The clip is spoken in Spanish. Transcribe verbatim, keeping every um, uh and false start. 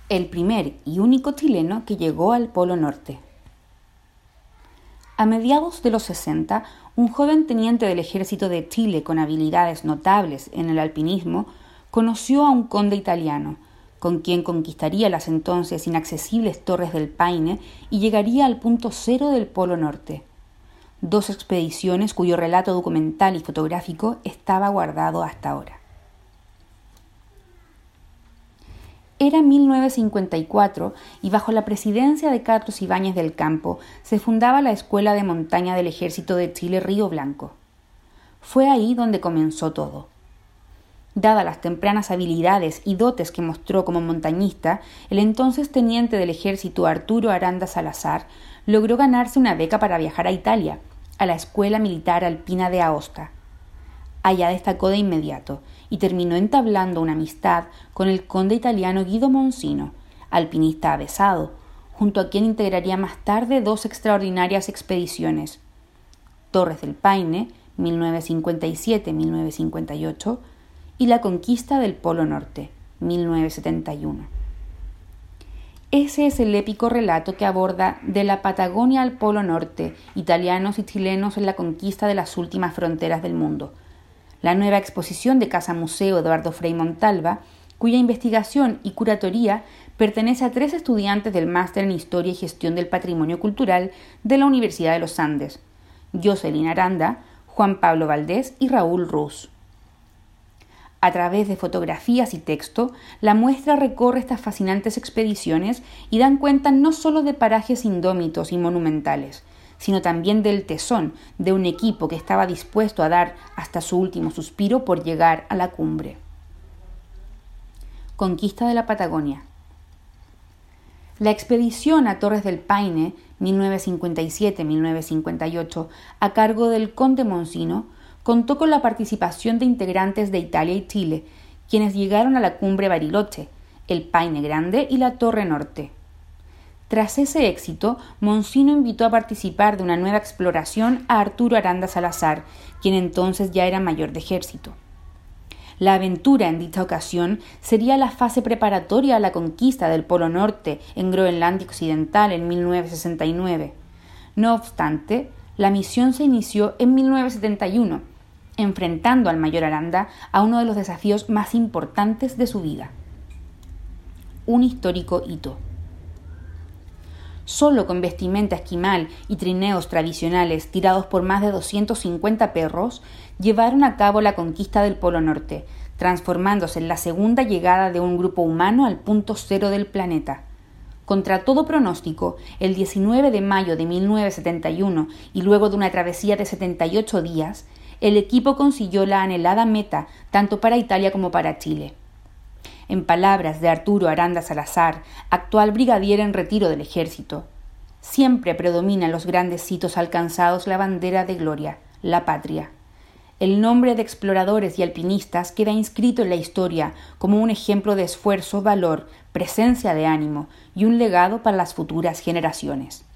el primer y único chileno que llegó al Polo Norte. A mediados de los sesenta, un joven teniente del ejército de Chile con habilidades notables en el alpinismo conoció a un conde italiano, con quien conquistaría las entonces inaccesibles Torres del Paine y llegaría al punto cero del Polo Norte. Dos expediciones cuyo relato documental y fotográfico estaba guardado hasta ahora. Era mil novecientos cincuenta y cuatro y bajo la presidencia de Carlos Ibáñez del Campo se fundaba la Escuela de Montaña del Ejército de Chile Río Blanco. Fue ahí donde comenzó todo. Dadas las tempranas habilidades y dotes que mostró como montañista, el entonces teniente del ejército Arturo Aranda Salazar logró ganarse una beca para viajar a Italia, a la Escuela Militar Alpina de Aosta. Allá destacó de inmediato y terminó entablando una amistad con el conde italiano Guido Monsino, alpinista avesado, junto a quien integraría más tarde dos extraordinarias expediciones: Torres del Paine, mil novecientos cincuenta y siete a mil novecientos cincuenta y ocho, y la conquista del Polo Norte, mil novecientos setenta y uno. Ese es el épico relato que aborda de la Patagonia al Polo Norte, italianos y chilenos en la conquista de las últimas fronteras del mundo. La nueva exposición de Casa Museo Eduardo Frei Montalva, cuya investigación y curatoría pertenece a tres estudiantes del Máster en Historia y Gestión del Patrimonio Cultural de la Universidad de los Andes, Jocelyn Aranda, Juan Pablo Valdés y Raúl Ruz. A través de fotografías y texto, la muestra recorre estas fascinantes expediciones y dan cuenta no solo de parajes indómitos y monumentales, sino también del tesón de un equipo que estaba dispuesto a dar hasta su último suspiro por llegar a la cumbre. Conquista de la Patagonia. La expedición a Torres del Paine, mil novecientos cincuenta y siete a mil novecientos cincuenta y ocho, a cargo del conde Monsino, contó con la participación de integrantes de Italia y Chile, quienes llegaron a la cumbre Bariloche, el Paine Grande y la Torre Norte. Tras ese éxito, Monsino invitó a participar de una nueva exploración a Arturo Aranda Salazar, quien entonces ya era mayor de ejército. La aventura en dicha ocasión sería la fase preparatoria a la conquista del Polo Norte en Groenlandia Occidental en mil novecientos sesenta y nueve. No obstante, la misión se inició en mil novecientos setenta y uno, enfrentando al mayor Aranda a uno de los desafíos más importantes de su vida: un histórico hito. Solo con vestimenta esquimal y trineos tradicionales tirados por más de doscientos cincuenta perros, llevaron a cabo la conquista del Polo Norte, transformándose en la segunda llegada de un grupo humano al punto cero del planeta. Contra todo pronóstico, el diecinueve de mayo de mil novecientos setenta y uno, y luego de una travesía de setenta y ocho días, el equipo consiguió la anhelada meta tanto para Italia como para Chile. En palabras de Arturo Aranda Salazar, actual brigadier en retiro del ejército, siempre predomina en los grandes hitos alcanzados la bandera de gloria, la patria. El nombre de exploradores y alpinistas queda inscrito en la historia como un ejemplo de esfuerzo, valor, presencia de ánimo y un legado para las futuras generaciones.